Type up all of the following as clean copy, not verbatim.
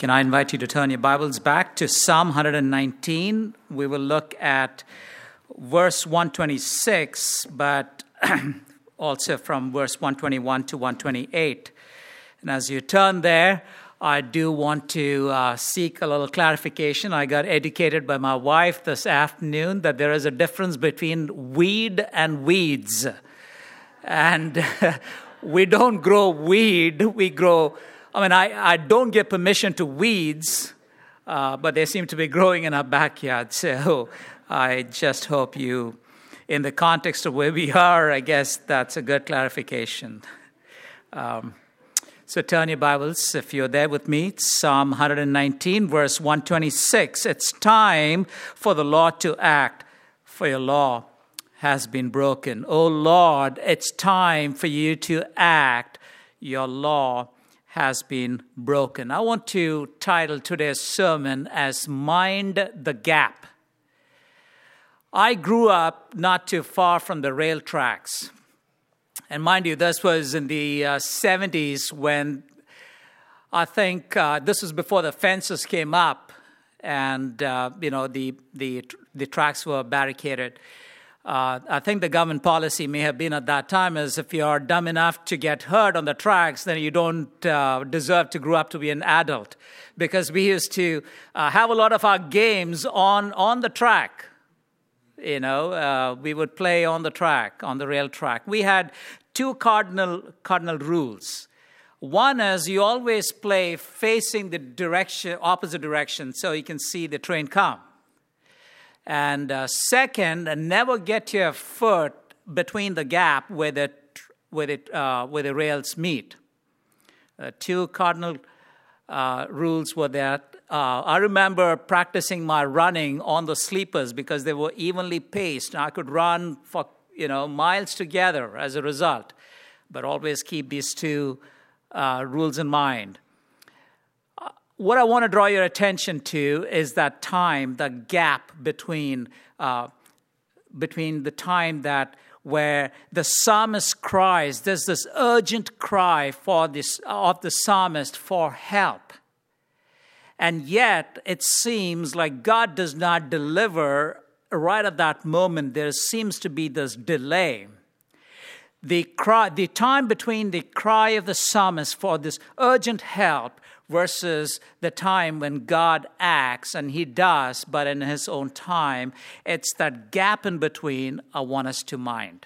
Can I invite you to turn your Bibles back to Psalm 119? We will look at verse 126, but also from verse 121 to 128. And as you turn there, I do want to seek a little clarification. I got educated by my wife this afternoon that there is a difference between weed and weeds. And we don't grow weed, we grow... I don't give permission to weeds, but they seem to be growing in our backyard. So I just hope you, in the context of where we are, I guess that's a good clarification. So turn your Bibles, if you're there with me, Psalm 119, verse 126. It's time for the Lord to act, for your law has been broken. O Lord, it's time for you to act. Your law has been broken. I want to title today's sermon as Mind the Gap. I grew up not too far from the rail tracks. And mind you, this was in the 70s when I think this was before the fences came up and, the tracks were barricaded. I think the government policy may have been at that time is if you are dumb enough to get hurt on the tracks, then you don't deserve to grow up to be an adult. Because we used to have a lot of our games on the track. We would play on the track, on the rail track. We had two cardinal rules. One is you always play facing the opposite direction, so you can see the train come. And second, never get your foot between the gap where the rails meet. Two cardinal rules were that. I remember practicing my running on the sleepers because they were evenly paced. I could run for miles together as a result, but always keep these two rules in mind. What I want to draw your attention to is that time, the gap between the time where the psalmist cries. There's this urgent cry of the psalmist for help. And yet, it seems like God does not deliver right at that moment. There seems to be this delay. The time between the cry of the psalmist for this urgent help versus the time when God acts, and he does, but in his own time, it's that gap in between I want us to mind.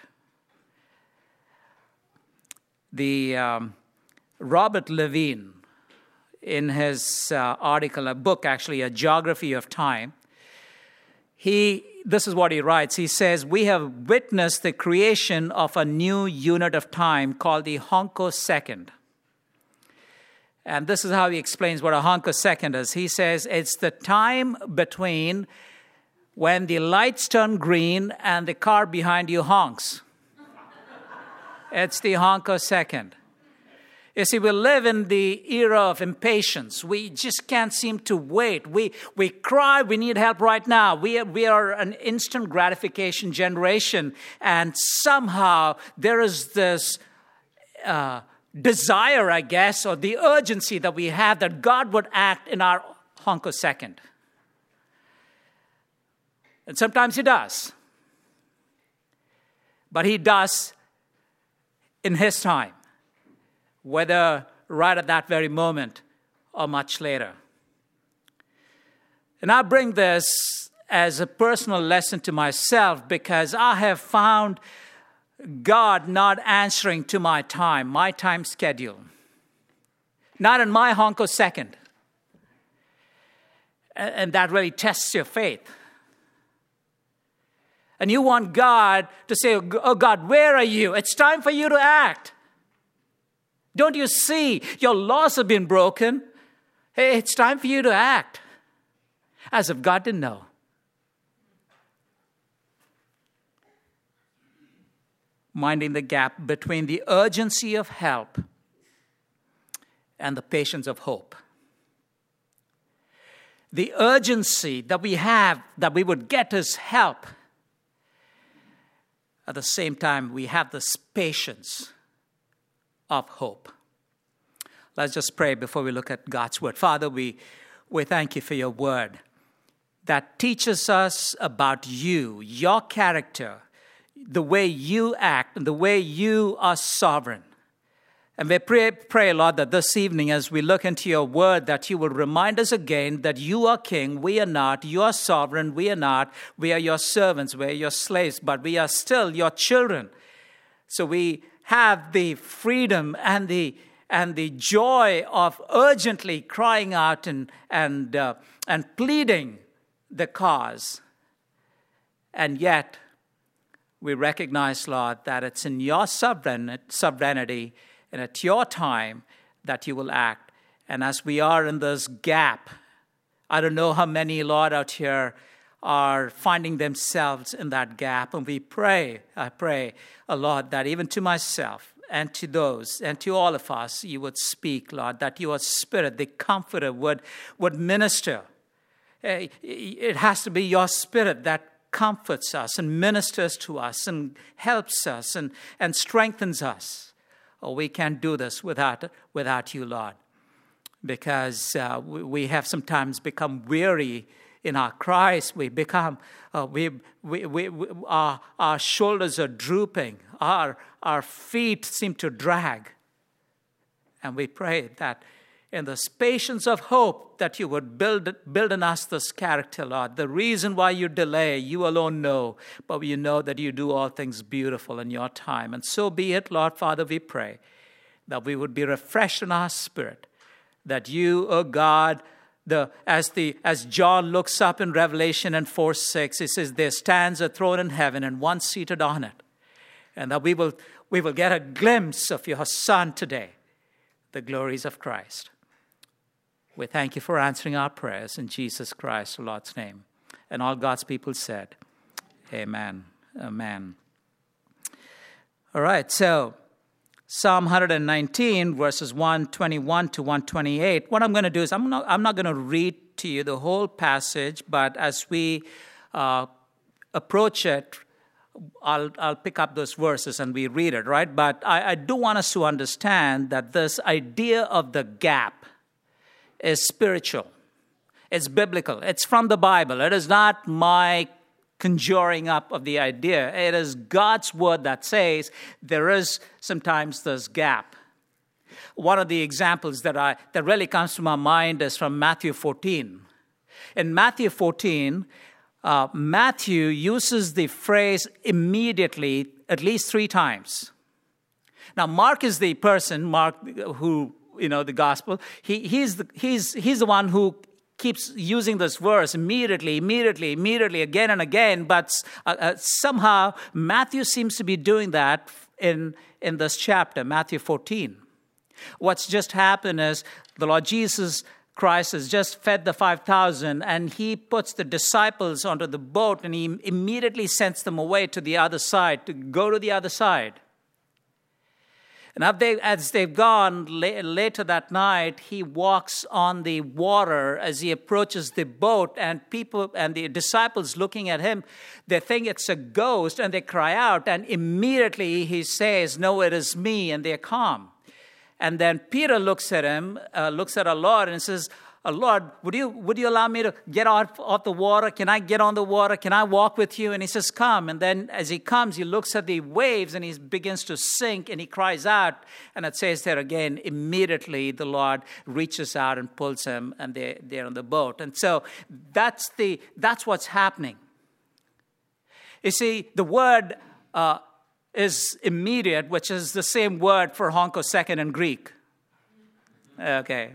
Robert Levine, in his article, a book actually, A Geography of Time, this is what he writes. He says, we have witnessed the creation of a new unit of time called the Honkosecond. And this is how he explains what a Honkosecond is. He says it's the time between when the lights turn green and the car behind you honks. It's the Honkosecond. You see, we live in the era of impatience. We just can't seem to wait. We cry, we need help right now. We are an instant gratification generation. And somehow there is this desire, I guess, or the urgency that we have that God would act in our Honkosecond. And sometimes he does. But he does in his time, whether right at that very moment or much later. And I bring this as a personal lesson to myself because I have found God not answering to my time schedule. Not in my Honkosecond. And that really tests your faith. And you want God to say, oh God, where are you? It's time for you to act. Don't you see your laws have been broken? Hey, it's time for you to act. As if God didn't know. Minding the gap between the urgency of help and the patience of hope. The urgency that we have, that we would get his help. At the same time, we have this patience of hope. Let's just pray before we look at God's word. Father, we thank you for your word that teaches us about you, your character, the way you act, and the way you are sovereign. And we pray, Lord, that this evening as we look into your word, that you will remind us again that you are king, we are not. You are sovereign, we are not. We are your servants, we are your slaves, but we are still your children. So we have the freedom and the joy of urgently crying out and pleading the cause. And yet, we recognize, Lord, that it's in your sovereignty and at your time that you will act. And as we are in this gap, I don't know how many, Lord, out here are finding themselves in that gap. And I pray, Lord, that even to myself and to those and to all of us, you would speak, Lord, that your Spirit, the Comforter, would minister. It has to be your Spirit that comforts us and ministers to us and helps us and strengthens us. Oh, we can't do this without you, Lord, because we have sometimes become weary in our cries. We become our shoulders are drooping, our feet seem to drag, and we pray that in this patience of hope that you would build in us this character, Lord. The reason why you delay, you alone know, but you know that you do all things beautiful in your time. And so be it, Lord Father, we pray that we would be refreshed in our spirit, that you, O God, as John looks up in Revelation and 4:6, it says, there stands a throne in heaven and one seated on it. And that we will get a glimpse of your Son today, the glories of Christ. We thank you for answering our prayers in Jesus Christ, the Lord's name. And all God's people said, amen. Amen. All right, so Psalm 119, verses 121 to 128. What I'm going to do is I'm not going to read to you the whole passage, but as we approach it, I'll pick up those verses and we read it, right? But I do want us to understand that this idea of the gap is spiritual. It's biblical. It's from the Bible. It is not my conjuring up of the idea. It is God's word that says there is sometimes this gap. One of the examples that really comes to my mind is from Matthew 14. In Matthew 14, Matthew uses the phrase immediately at least 3 times. Now, Mark is the person, who, the gospel, he's the one who keeps using this verse immediately, again and again, but somehow Matthew seems to be doing that in this chapter, Matthew 14. What's just happened is the Lord Jesus Christ has just fed the 5,000, and he puts the disciples onto the boat, and he immediately sends them away to the other side, to go to the other side. And as they've gone, later that night, he walks on the water as he approaches the boat, and people and the disciples looking at him, they think it's a ghost, and they cry out, and immediately he says, "No, it is me," and they're calm. And then Peter looks at him, looks at our Lord, and says, "Lord, would you allow me to get off the water? Can I get on the water? Can I walk with you?" And he says, "Come." And then as he comes, he looks at the waves and he begins to sink and he cries out. And it says there again, immediately the Lord reaches out and pulls him, and they're on the boat. And so that's what's happening. You see, the word is immediate, which is the same word for honkosecond in Greek. Okay,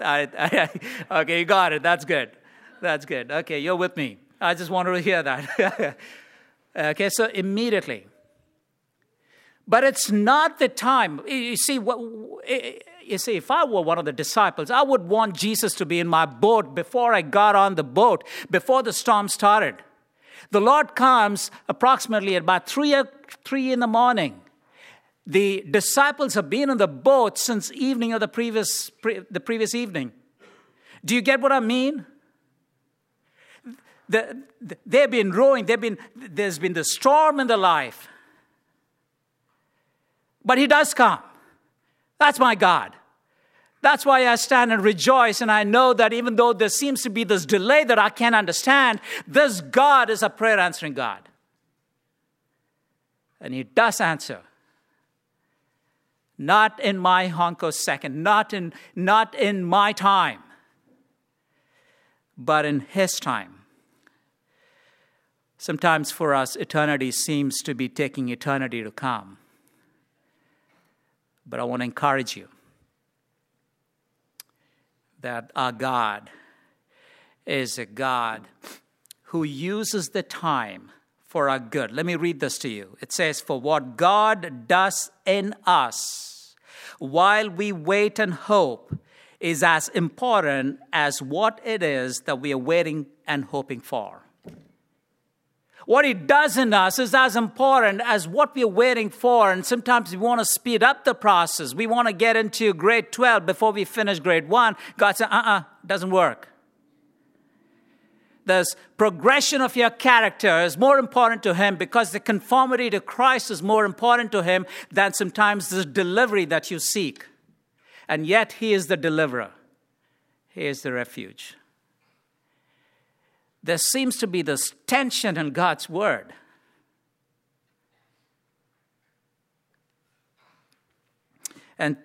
okay, you got it. That's good. Okay, you're with me. I just wanted to hear that. Okay, so immediately. But it's not the time. You see, if I were one of the disciples, I would want Jesus to be in my boat before I got on the boat, before the storm started. The Lord comes approximately at about 3 in the morning. The disciples have been on the boat since evening of the previous evening. Do you get what I mean? They've been rowing. There's been the storm in their life. But he does come. That's my God. That's why I stand and rejoice, and I know that even though there seems to be this delay that I can't understand, this God is a prayer-answering God. And He does answer. Not in my honkosecond, not in my time, but in His time. Sometimes for us, eternity seems to be taking eternity to come. But I want to encourage you that our God is a God who uses the time for our good. Let me read this to you. It says, "For what God does in us while we wait and hope is as important as what it is that we are waiting and hoping for." What He does in us is as important as what we are waiting for. And sometimes we want to speed up the process. We want to get into grade 12 before we finish grade 1. God said, doesn't work. This progression of your character is more important to Him because the conformity to Christ is more important to Him than sometimes the delivery that you seek. And yet He is the deliverer. He is the refuge. There seems to be this tension in God's word. And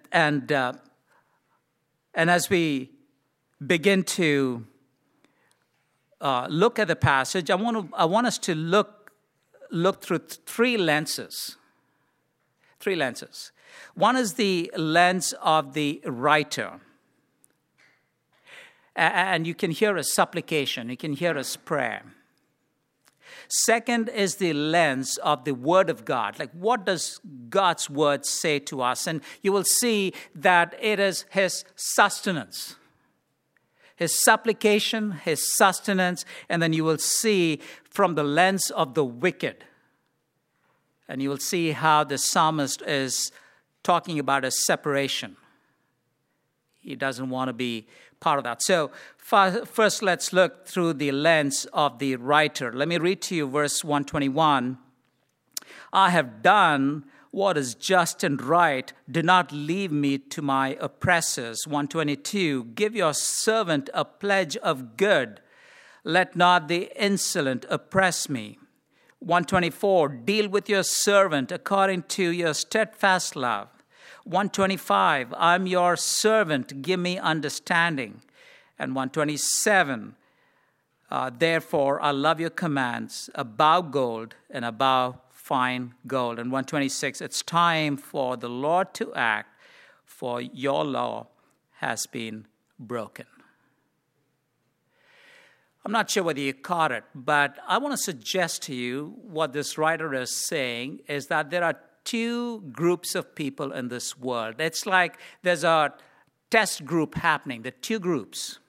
as we begin to look at the passage, I want us to look through three lenses. Three lenses. One is the lens of the writer. And you can hear a supplication. You can hear a prayer. Second is the lens of the Word of God. Like, what does God's Word say to us? And you will see that it is His sustenance. His supplication, His sustenance. And then you will see from the lens of the wicked. And you will see how the psalmist is talking about a separation. He doesn't want to be part of that. So first, let's look through the lens of the writer. Let me read to you verse 121. "I have done what is just and right. Do not leave me to my oppressors." 122. "Give your servant a pledge of good. Let not the insolent oppress me." 124. "Deal with your servant according to your steadfast love." 125, "I'm your servant, give me understanding." And 127, "Therefore I love your commands above gold and above fine gold." And 126, "It's time for the Lord to act, for your law has been broken." I'm not sure whether you caught it, but I want to suggest to you what this writer is saying is that there are two groups of people in this world. It's like there's a test group happening. There are two groups.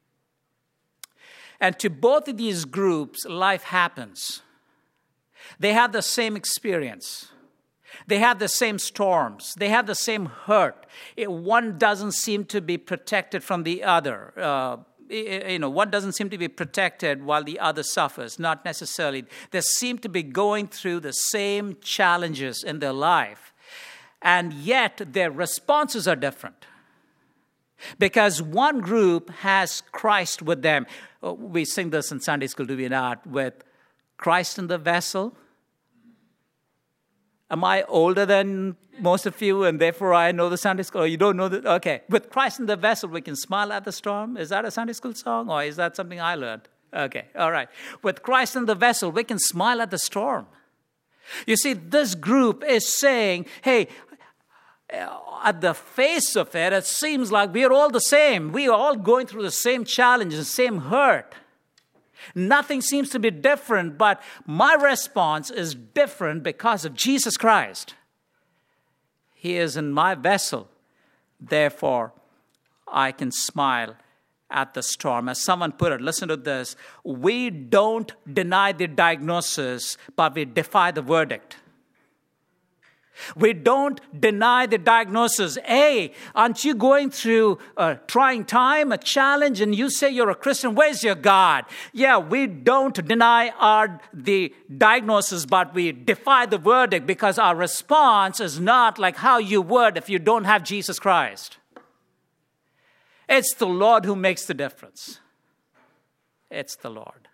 And to both of these groups, life happens. They have the same experience. They have the same storms. They have the same hurt. One doesn't seem to be protected from the other. One doesn't seem to be protected while the other suffers. Not necessarily. They seem to be going through the same challenges in their life. And yet their responses are different. Because one group has Christ with them. We sing this in Sunday school, do we not? With Christ in the vessel. Am I older than most of you and therefore I know the Sunday school? Or you don't know that? Okay. With Christ in the vessel, we can smile at the storm. Is that a Sunday school song or is that something I learned? Okay. All right. With Christ in the vessel, we can smile at the storm. You see, this group is saying, hey, at the face of it, it seems like we are all the same. We are all going through the same challenges, the same hurt. Nothing seems to be different, but my response is different because of Jesus Christ. He is in my vessel. Therefore, I can smile at the storm. As someone put it, listen to this. We don't deny the diagnosis, but we defy the verdict. We don't deny the diagnosis. Hey, aren't you going through a trying time, a challenge, and you say you're a Christian? Where's your God? Yeah, we don't deny the diagnosis, but we defy the verdict because our response is not like how you would if you don't have Jesus Christ. It's the Lord who makes the difference. It's the Lord.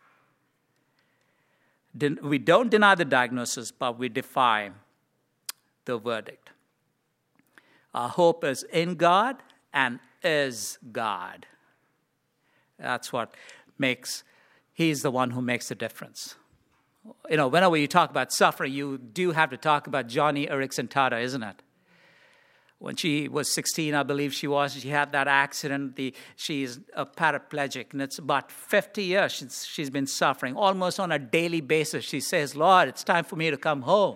We don't deny the diagnosis, but we defy the verdict. Our hope is in God and is God. That's what makes, He's the one who makes the difference. You know, whenever you talk about suffering, you do have to talk about Joni Eareckson Tada, isn't it? When she was 16, I believe she had that accident. She's a paraplegic, and it's about 50 years she's been suffering. Almost on a daily basis, she says, Lord, it's time for me to come home.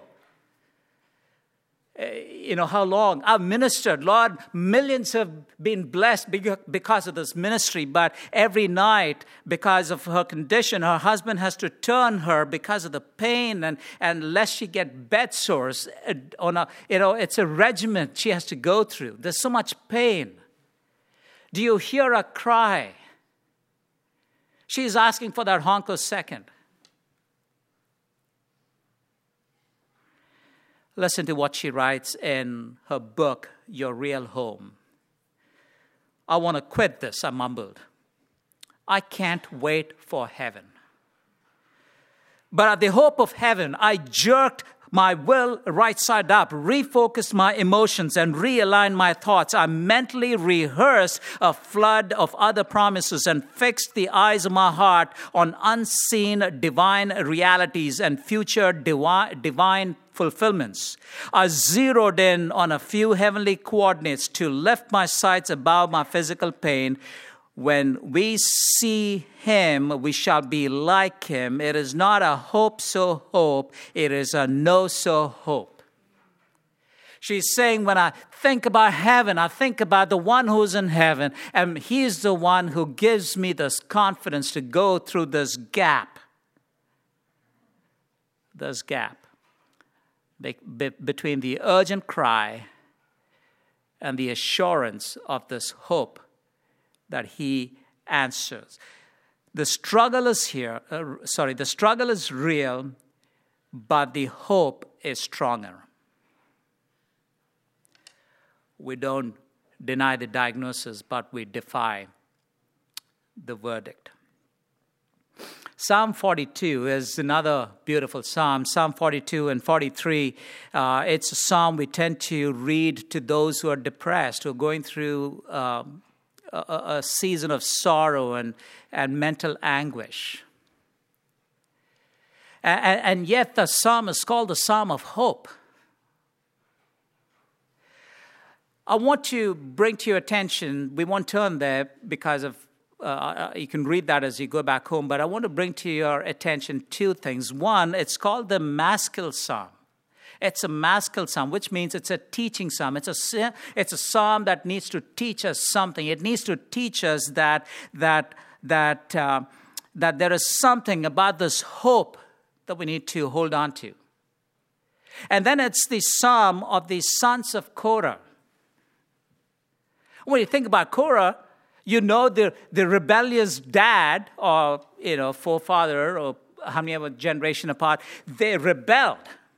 You know, how long? I've ministered. Lord, millions have been blessed because of this ministry. But every night, because of her condition, her husband has to turn her because of the pain. And lest she get bed sores, it's a regimen she has to go through. There's so much pain. Do you hear her cry? She's asking for that Honko second. Listen to what she writes in her book, Your Real Home. I want to quit this, I mumbled. I can't wait for heaven. But at the hope of heaven, I jerked my will right side up, refocused my emotions, and realigned my thoughts. I mentally rehearsed a flood of other promises and fixed the eyes of my heart on unseen divine realities and future divine fulfillments. I zeroed in on a few heavenly coordinates to lift my sights above my physical pain. When we see Him, we shall be like Him. It is not a hope so hope. It is a no so hope. She's saying, when I think about heaven, I think about the one who's in heaven. And He's the one who gives me this confidence to go through this gap. This gap between the urgent cry and the assurance of this hope that He answers. The struggle is the struggle is real, but the hope is stronger. We don't deny the diagnosis, but we defy the verdict. Psalm 42 is another beautiful psalm. Psalm 42 and 43, it's a psalm we tend to read to those who are depressed, who are going through a season of sorrow and mental anguish. And yet the psalm is called the Psalm of Hope. I want to bring to your attention, we won't turn there because of, you can read that as you go back home, but I want to bring to your attention two things. One, it's called the Maskil Psalm. It's a Maskil Psalm, which means it's a teaching psalm. It's a psalm that needs to teach us something. It needs to teach us that there is something about this hope that we need to hold on to. And then it's the psalm of the sons of Korah. When you think about Korah, you know the rebellious dad or forefather or how many of a generation apart, they rebelled.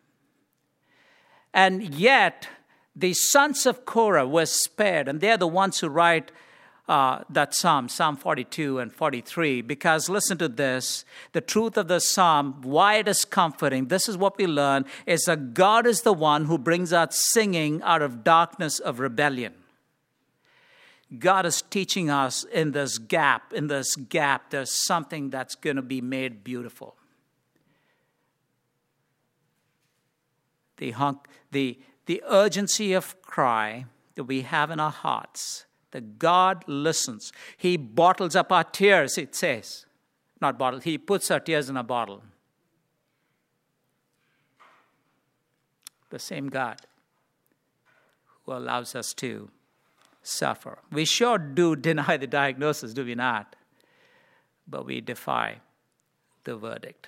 And yet, the sons of Korah were spared, and they're the ones who write that psalm, Psalm 42 and 43, because listen to this, the truth of the psalm, why it is comforting, this is what we learn, is that God is the one who brings out singing out of darkness of rebellion. God is teaching us in this gap, there's something that's going to be made beautiful. The urgency of cry that we have in our hearts, that God listens. He bottles up our tears, it says. Not bottle, He puts our tears in a bottle. The same God who allows us to suffer. We sure do deny the diagnosis, do we not? But we defy the verdict.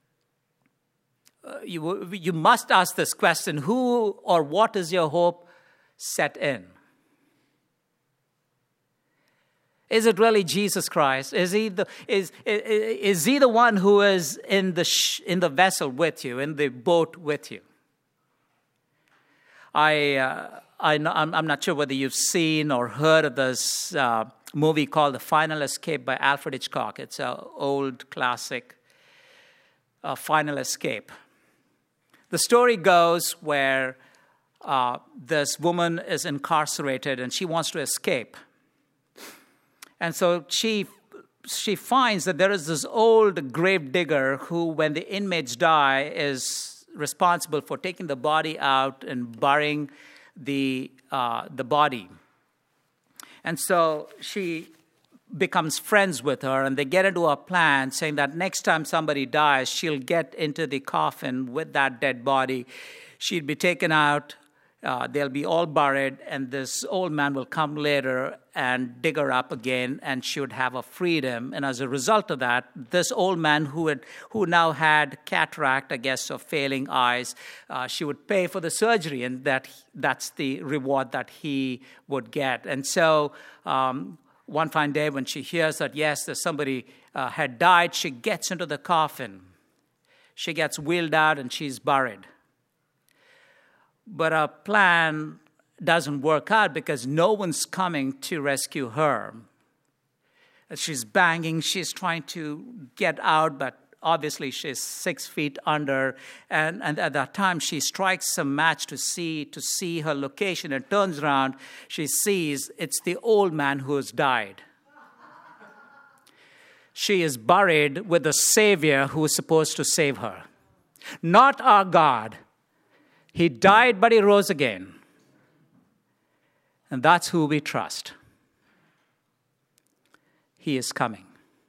You must ask this question, who or what is your hope set in? Is it really Jesus Christ? Is he the one who is in the vessel with you, in the boat with you? I I'm not sure whether you've seen or heard of this movie called The Final Escape by Alfred Hitchcock. It's an old classic, Final Escape. The story goes where this woman is incarcerated and she wants to escape. And so she finds that there is this old grave digger who, when the inmates die, is responsible for taking the body out and burying the body. And so she becomes friends with her, and they get into a plan saying that next time somebody dies, she'll get into the coffin with that dead body. She'd be taken out, they'll be all buried, and this old man will come later and dig her up again, and she would have a freedom. And as a result of that, this old man who now had cataract, I guess, or failing eyes, she would pay for the surgery, and that's the reward that he would get. And so one fine day when she hears that, yes, there's somebody had died, she gets into the coffin. She gets wheeled out and she's buried. But her plan doesn't work out because no one's coming to rescue her. She's banging, she's trying to get out, but obviously she's 6 feet under. And at that time, she strikes a match to see her location and turns around. She sees it's the old man who has died. She is buried with the Savior who is supposed to save her. Not our God. He died, but he rose again. And that's who we trust. He is coming.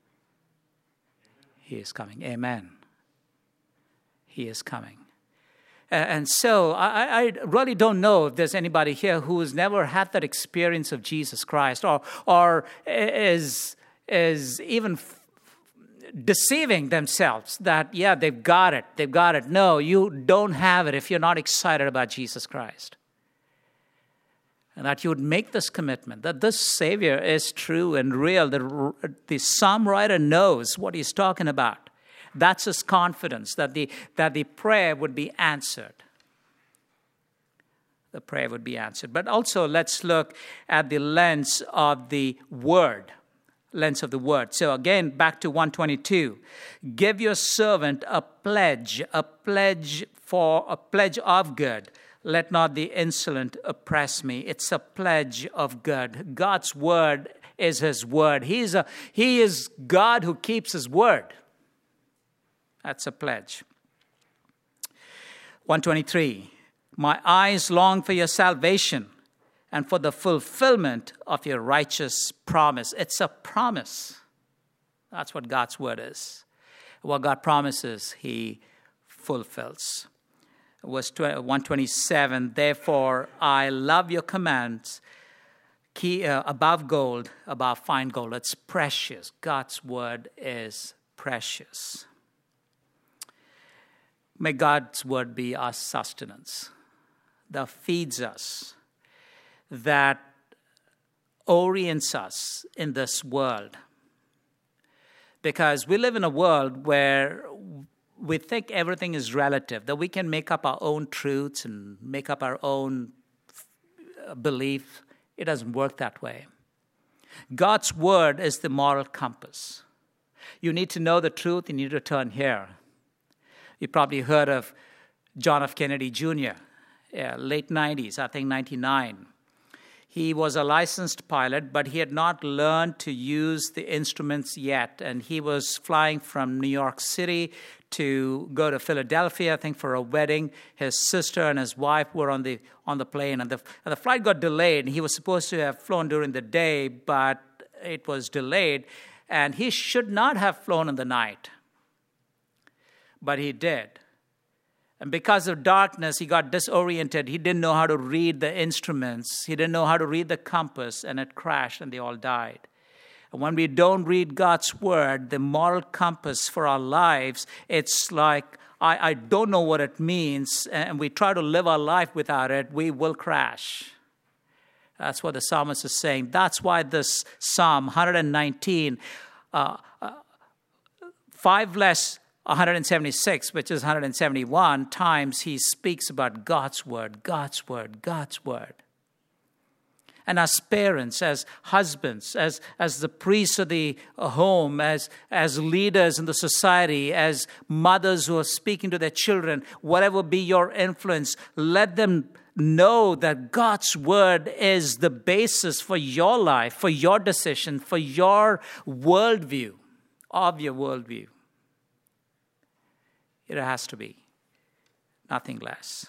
He is coming. Amen. He is coming. And so I really don't know if there's anybody here who has never had that experience of Jesus Christ or is even deceiving themselves that, yeah, they've got it. No, you don't have it if you're not excited about Jesus Christ. And that you would make this commitment, that this Savior is true and real. The psalm writer knows what he's talking about. That's his confidence, that the prayer would be answered. The prayer would be answered. But also let's look at the lens of the Word. So again, back to 122. Give your servant a pledge of good. Let not the insolent oppress me. It's a pledge of good. God's word is his word. He is God who keeps his word. That's a pledge. 123. My eyes long for your salvation and for the fulfillment of your righteous promise. It's a promise. That's what God's word is. What God promises, he fulfills. Verse 127, therefore I love your commands above gold, above fine gold. It's precious. God's word is precious. May God's word be our sustenance that feeds us, that orients us in this world. Because we live in a world where we think everything is relative, that we can make up our own truths and make up our own belief. It doesn't work that way. God's word is the moral compass. You need to know the truth, you need to turn here. You probably heard of John F. Kennedy Jr., late 90s, I think 99. He was a licensed pilot, but he had not learned to use the instruments yet. And he was flying from New York City to go to Philadelphia, I think, for a wedding. His sister and his wife were on the plane, and the flight got delayed. He was supposed to have flown during the day, but it was delayed. And he should not have flown in the night, but he did. And because of darkness, he got disoriented. He didn't know how to read the instruments. He didn't know how to read the compass, and it crashed, and they all died. And when we don't read God's word, the moral compass for our lives, it's like, I don't know what it means, and we try to live our life without it, we will crash. That's what the psalmist is saying. That's why this Psalm 119, 5 less 176, which is 171 times, he speaks about God's word, God's word, God's word. And as parents, as husbands, as the priests of the home, as leaders in the society, as mothers who are speaking to their children, whatever be your influence, let them know that God's word is the basis for your life, for your decision, for your worldview, of your worldview. It has to be, nothing less.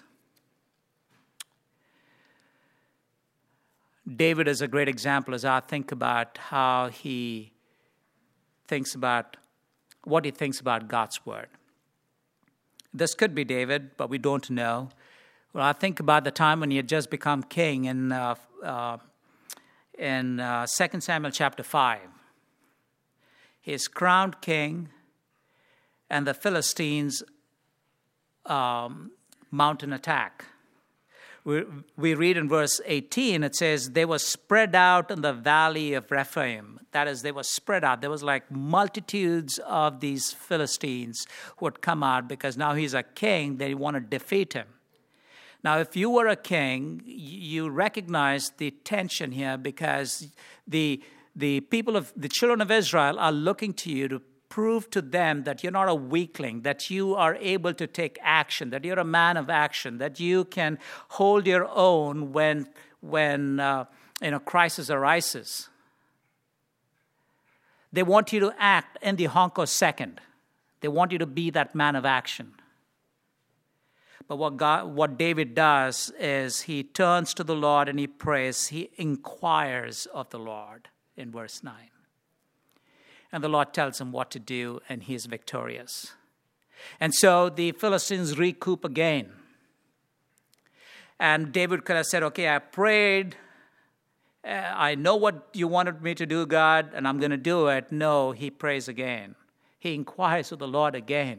David is a great example as I think about how he thinks about what he thinks about God's word. This could be David, but we don't know. Well, I think about the time when he had just become king in 2 Samuel chapter 5. He is crowned king, and the Philistines mount an attack. We read in verse 18, it says, they were spread out in the valley of Rephaim. That is, they were spread out. There was like multitudes of these Philistines who had come out because now he's a king. They want to defeat him. Now, if you were a king, you recognize the tension here because the children of Israel are looking to you to prove to them that you're not a weakling, that you are able to take action, that you're a man of action, that you can hold your own when crisis arises. They want you to act in the honk of second. They want you to be that man of action. But what David does is he turns to the Lord and he prays. He inquires of the Lord in verse 9. And the Lord tells him what to do, and he is victorious. And so the Philistines recoup again. And David could have said, okay, I prayed. I know what you wanted me to do, God, and I'm going to do it. No, he prays again. He inquires of the Lord again.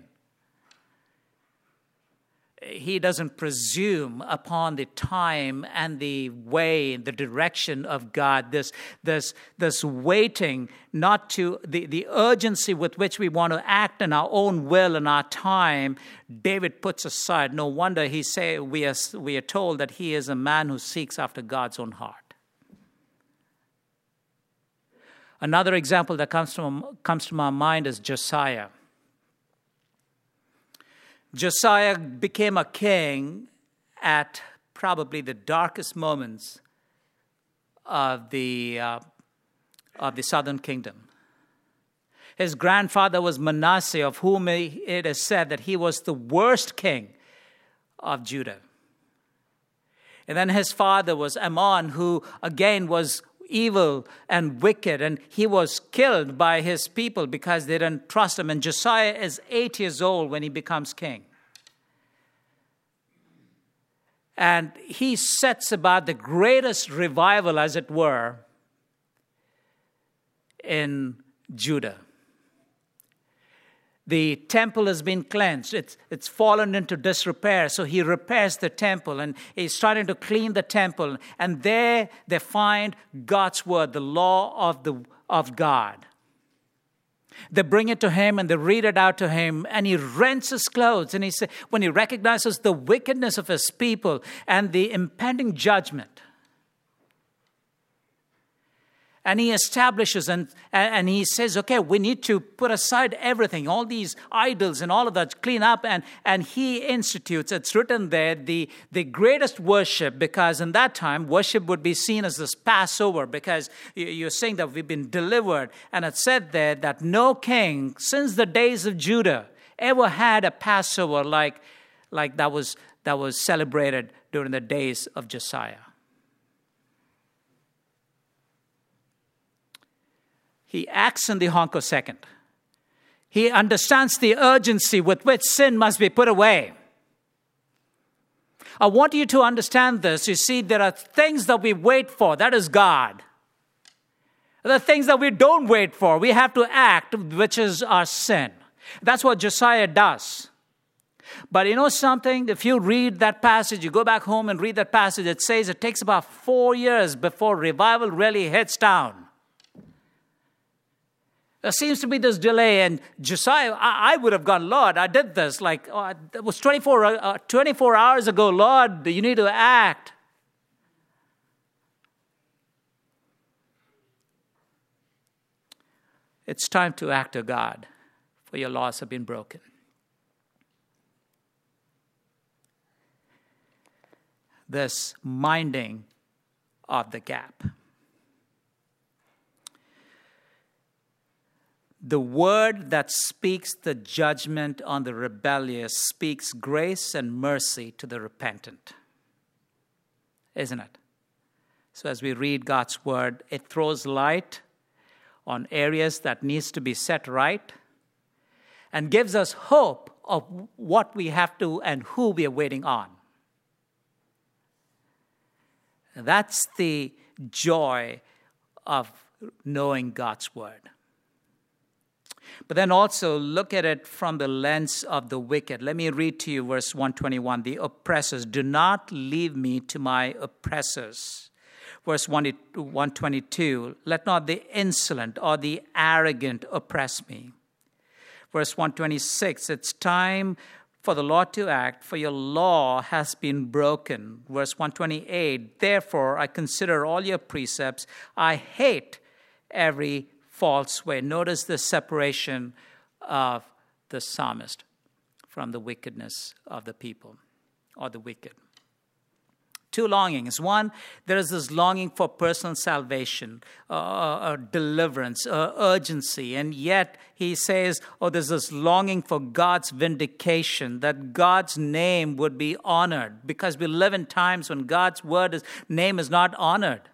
He doesn't presume upon the time and the way, the direction of God. This waiting, not to the urgency with which we want to act in our own will and our time, David puts aside. No wonder we are told that he is a man who seeks after God's own heart. Another example that comes to my mind is Josiah. Josiah became a king at probably the darkest moments of the southern kingdom. His grandfather was Manasseh, of whom it is said that he was the worst king of Judah. And then his father was Ammon, who again was evil and wicked, and he was killed by his people because they didn't trust him. And Josiah is 8 years old when he becomes king. And he sets about the greatest revival, as it were, in Judah. The temple has been cleansed. It's fallen into disrepair. So he repairs the temple and he's starting to clean the temple. And there they find God's word, the law of God. They bring it to him and they read it out to him, and he rents his clothes. And when he recognizes the wickedness of his people and the impending judgment, and he establishes and he says, okay, we need to put aside everything, all these idols and all of that, clean up. And he institutes, it's written there, the greatest worship, because in that time, worship would be seen as this Passover, because you're saying that we've been delivered. And it said there that no king since the days of Judah ever had a Passover like that was celebrated during the days of Josiah. He acts in the honk of second. He understands the urgency with which sin must be put away. I want you to understand this. You see, there are things that we wait for. That is God. There are things that we don't wait for. We have to act, which is our sin. That's what Josiah does. But you know something? If you read that passage, you go back home and read that passage, it says it takes about 4 years before revival really hits down. There seems to be this delay, and Josiah, I would have gone, Lord, I did this. It was 24 hours ago, Lord, you need to act. It's time to act, O God, for your laws have been broken. This minding of the gap. The word that speaks the judgment on the rebellious speaks grace and mercy to the repentant. Isn't it? So as we read God's word, it throws light on areas that needs to be set right and gives us hope of what we have to and who we are waiting on. That's the joy of knowing God's word. But then also look at it from the lens of the wicked. Let me read to you verse 121. The oppressors, do not leave me to my oppressors. Verse 122, let not the insolent or the arrogant oppress me. Verse 126, it's time for the Lord to act, for your law has been broken. Verse 128, therefore I consider all your precepts. I hate every false way. Notice the separation of the psalmist from the wickedness of the people or the wicked. Two longings. One, there is this longing for personal salvation, deliverance, urgency. And yet he says, there's this longing for God's vindication, that God's name would be honored, because we live in times when God's name is not honored.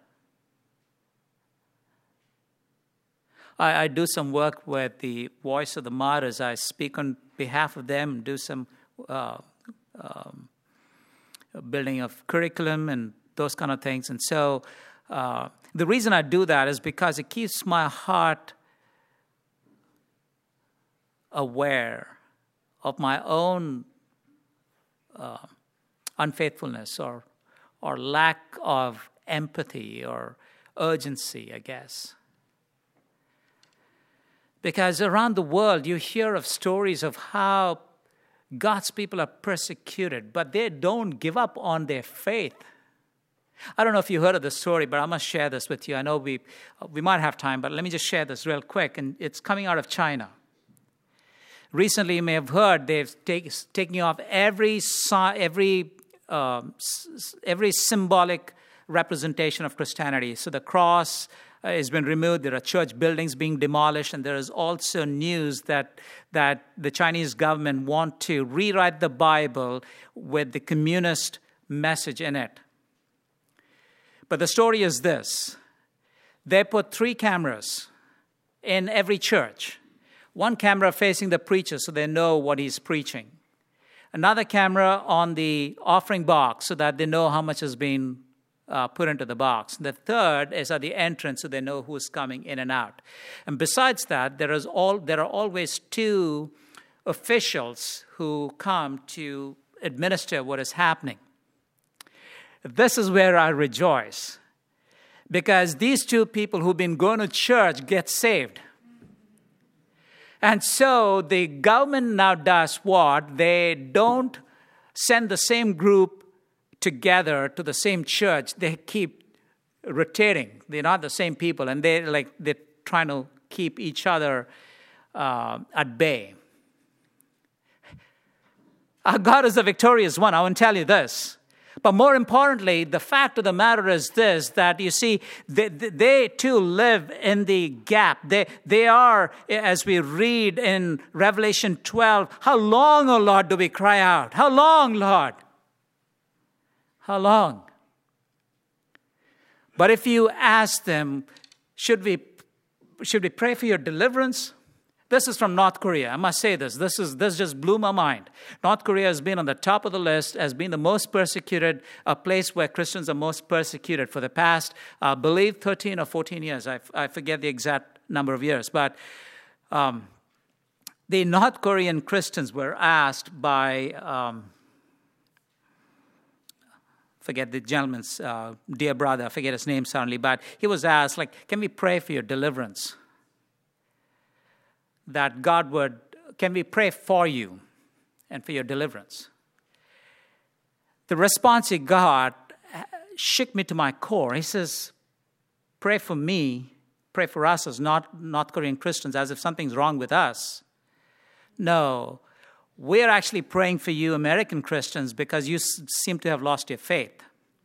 I do some work with the Voice of the Martyrs. I speak on behalf of them, do some building of curriculum and those kind of things. And so the reason I do that is because it keeps my heart aware of my own unfaithfulness or lack of empathy or urgency, I guess. Because around the world, you hear of stories of how God's people are persecuted, but they don't give up on their faith. I don't know if you heard of the story, but I must share this with you. I know we might have time, but let me just share this real quick. And it's coming out of China. Recently, you may have heard they've taken off every symbolic representation of Christianity. So the cross has been removed. There are church buildings being demolished, and there is also news that the Chinese government want to rewrite the Bible with the communist message in it. But the story is this. They put 3 cameras in every church. One camera facing the preacher so they know what he's preaching. Another camera on the offering box so that they know how much has been put into the box. The third is at the entrance so they know who's coming in and out. And besides that, there are always 2 officials who come to administer what is happening. This is where I rejoice, because these 2 people who've been going to church get saved. And so the government now does what? They don't send the same group together to the same church. They keep rotating. They're not the same people, and they're trying to keep each other at bay. Our God is the victorious one. I want to tell you this. But more importantly, the fact of the matter is this, that you see, they too live in the gap. They are, as we read in Revelation 12, how long, O Lord, do we cry out? How long, Lord? How long? But if you ask them, should we pray for your deliverance? This is from North Korea. I must say this. This just blew my mind. North Korea has been on the top of the list, has been the most persecuted, a place where Christians are most persecuted for the past, I believe, 13 or 14 years. I forget the exact number of years. But the North Korean Christians were asked by, forget the gentleman's dear brother, I forget his name suddenly, but he was asked, can we pray for your deliverance? That can we pray for you and for your deliverance? The response he got shook me to my core. He says, pray for me pray for us as North Korean Christians as if something's wrong with us. No, we're actually praying for you American Christians because you seem to have lost your faith.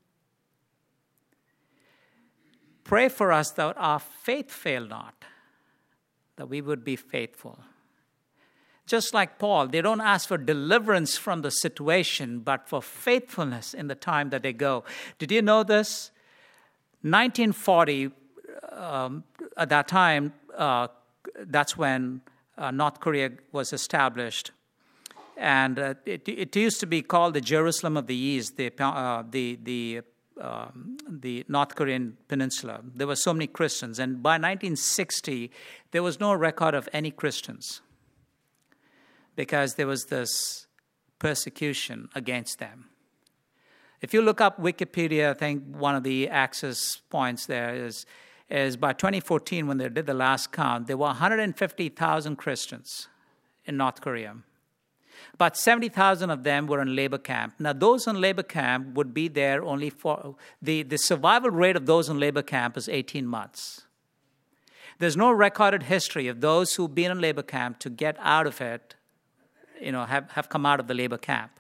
Pray for us that our faith fail not, that we would be faithful. Just like Paul, they don't ask for deliverance from the situation, but for faithfulness in the time that they go. Did you know this? 1940, at that time, that's when North Korea was established. And it used to be called the Jerusalem of the East, the North Korean peninsula. There were so many Christians. And by 1960, there was no record of any Christians because there was this persecution against them. If you look up Wikipedia, I think one of the access points there is by 2014, when they did the last count, there were 150,000 Christians in North Korea. About 70,000 of them were in labor camp. Now, those in labor camp would be there only for... The survival rate of those in labor camp is 18 months. There's no recorded history of those who've been in labor camp to get out of it, have come out of the labor camp.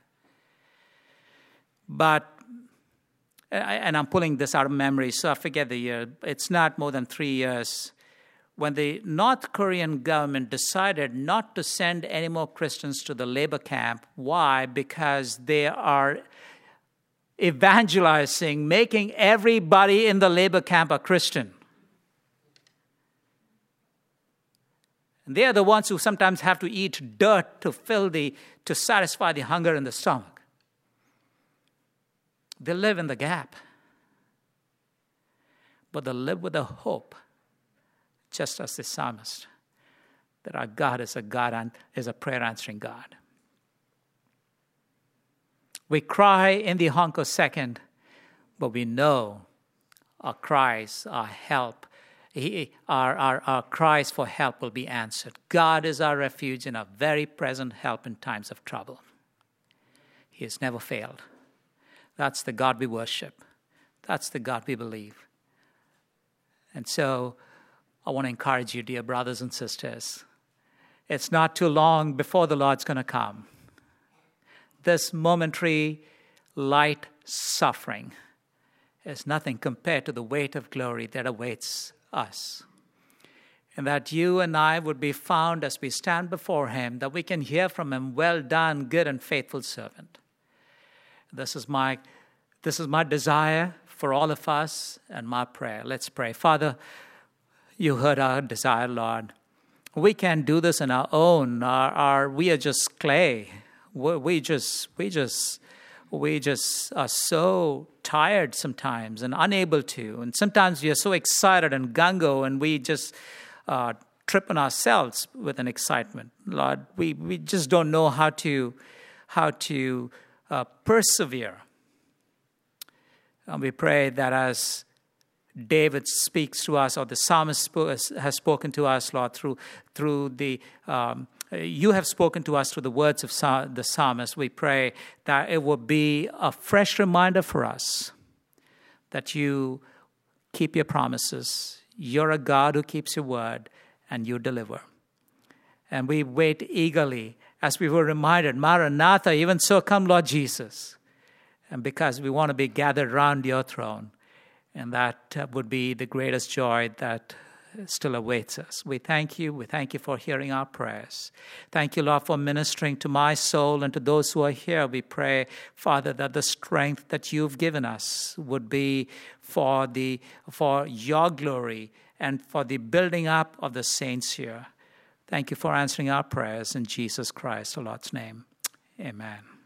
But, and I'm pulling this out of memory, so I forget the year. It's not more than 3 years. When the North Korean government decided not to send any more Christians to the labor camp. Why? Because they are evangelizing, making everybody in the labor camp a Christian. And they are the ones who sometimes have to eat dirt to satisfy the hunger in the stomach. They live in the gap. But they live with a hope, just as the psalmist, that our God is a prayer answering God. We cry in the honk of second, but we know our cries, our help, our cries for help will be answered. God is our refuge and a very present help in times of trouble. He has never failed. That's the God we worship. That's the God we believe. And so I want to encourage you, dear brothers and sisters. It's not too long before the Lord's going to come. This momentary light suffering is nothing compared to the weight of glory that awaits us. And that you and I would be found as we stand before Him, that we can hear from Him, "Well done, good and faithful servant." This is my desire for all of us and my prayer. Let's pray. Father, you heard our desire, Lord. We can't do this on our own. We are just clay. We just are so tired sometimes and unable to. And sometimes we are so excited and gung-ho and we just trip on ourselves with an excitement. Lord, we just don't know how to persevere. And we pray that as David speaks to us, or the psalmist has spoken to us, Lord, through the you have spoken to us through the words of the psalmist. We pray that it will be a fresh reminder for us that you keep your promises. You're a God who keeps your word, and you deliver. And we wait eagerly, as we were reminded, Maranatha, even so come, Lord Jesus. And because we want to be gathered around your throne. And that would be the greatest joy that still awaits us. We thank you. We thank you for hearing our prayers. Thank you, Lord, for ministering to my soul and to those who are here. We pray, Father, that the strength that you've given us would be for your glory and for the building up of the saints here. Thank you for answering our prayers in Jesus Christ, the Lord's name. Amen.